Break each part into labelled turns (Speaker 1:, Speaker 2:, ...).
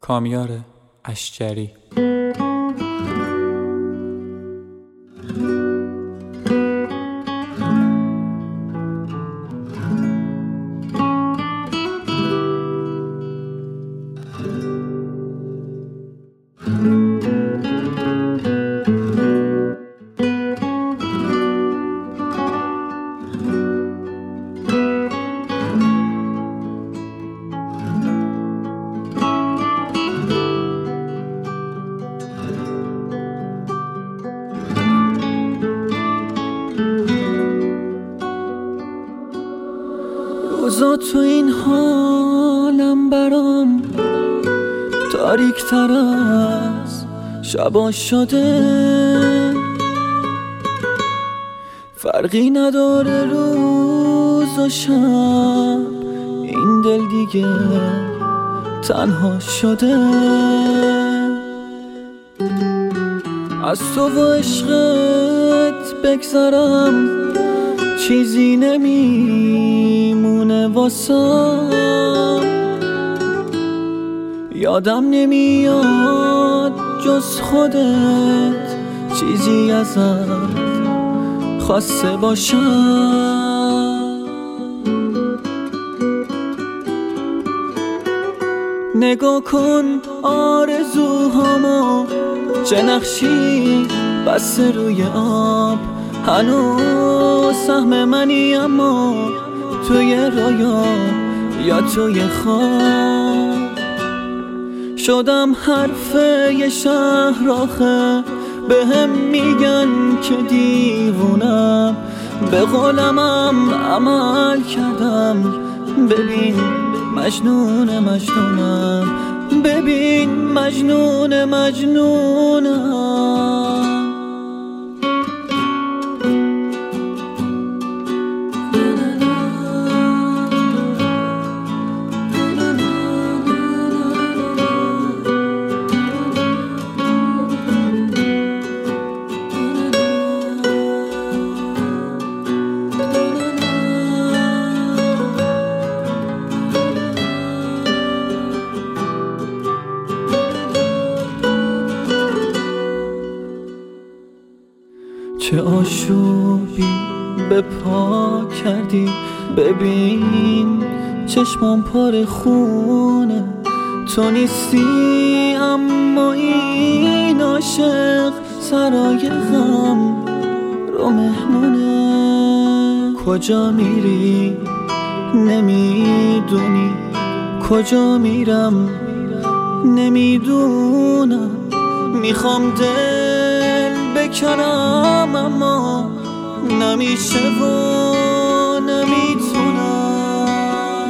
Speaker 1: کامیار اشجری.
Speaker 2: روزا تو این حالم برام تاریک تر از شبا شده، فرقی نداره روز و شب، این دل دیگه تنها شده. از تو و عشقت بگذرم چیزی نمیمونه واسم، یادم نمیاد جز خودت چیزی ازت خواسته باشم. نگاه کن آرزوهامو چه نقشی بسته روی آب، هنوز سهم منی اما توی رویا یا توی خواب. شدم حرف یه شهر آخه، بهم میگن که دیوونم، به قولمم عمل کردم. ببین مجنونم، ببین مجنونم. چه آشوبی به پا کردی، ببین چشمام پر خونه. تو نیستی اما این عاشق سرای غم رو مهمونه. کجا میری نمیدونی، کجا میرم نمیدونم. میخوام دل بکنم اما نمیشه و نمیتونم.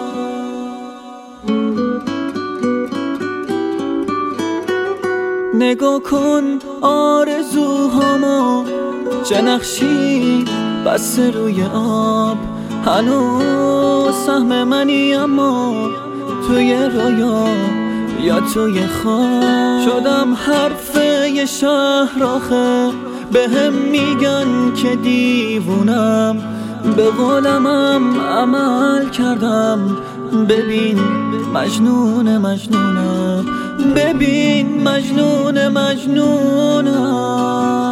Speaker 2: نگاه کن آرزوهامو چه نقشی بسته روی آب، هنوز سهم منی اما توی رویا یا توی خواب. شدم حرف یه شهر آخه، بهم میگن که دیوونم، به قولمم عمل کردم. ببین مجنونم، ببین مجنونم.